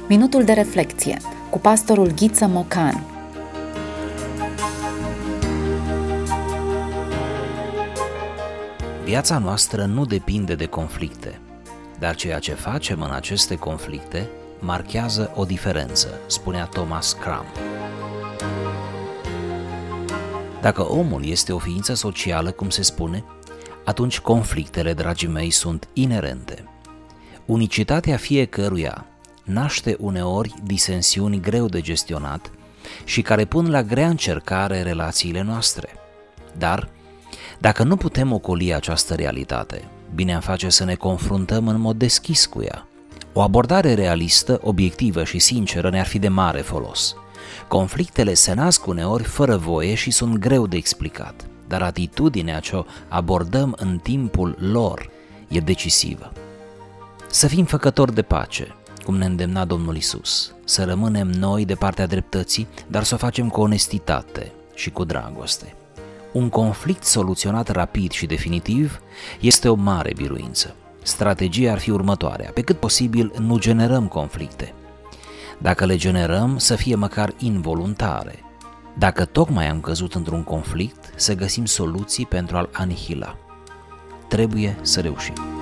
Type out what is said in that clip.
Minutul de reflecție cu pastorul Ghiță Mocanu. Viața noastră nu depinde de conflicte, dar ceea ce facem în aceste conflicte marchează o diferență, spunea Thomas Cram. Dacă omul este o ființă socială, cum se spune, atunci conflictele, dragii mei, sunt inerente. Unicitatea fiecăruia naște uneori disensiuni greu de gestionat și care pun la grea încercare relațiile noastre. Dar, dacă nu putem ocoli această realitate, bine am face să ne confruntăm în mod deschis cu ea. O abordare realistă, obiectivă și sinceră ne-ar fi de mare folos. Conflictele se nasc uneori fără voie și sunt greu de explicat, dar atitudinea ce o abordăm în timpul lor e decisivă. Să fim făcători de pace, cum ne îndemna Domnul Iisus, să rămânem noi de partea dreptății, dar să o facem cu onestitate și cu dragoste. Un conflict soluționat rapid și definitiv este o mare biruință. Strategia ar fi următoarea: pe cât posibil nu generăm conflicte. Dacă le generăm, să fie măcar involuntare. Dacă tocmai am căzut într-un conflict, să găsim soluții pentru a-l anihila. Trebuie să reușim.